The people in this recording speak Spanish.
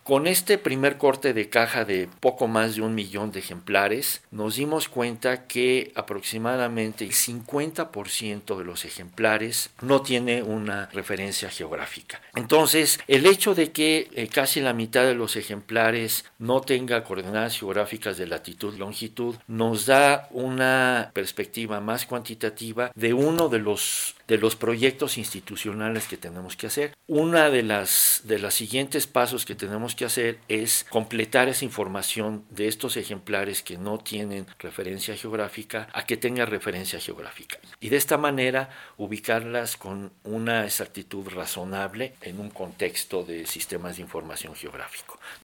Con este primer corte de caja de poco más de 1 millón de ejemplares, nos dimos cuenta que aproximadamente el 50% de los ejemplares no tiene una referencia geográfica. Entonces, el hecho de que casi la mitad de los ejemplares no tenga coordenadas geográficas de latitud y longitud nos da una perspectiva más cuantitativa de uno de los proyectos institucionales que tenemos que hacer. Una de las siguientes pasos que tenemos que hacer es completar esa información de estos ejemplares que no tienen referencia geográfica a que tenga referencia geográfica. Y de esta manera ubicarlas con una exactitud razonable en un contexto de sistemas de información geográfico.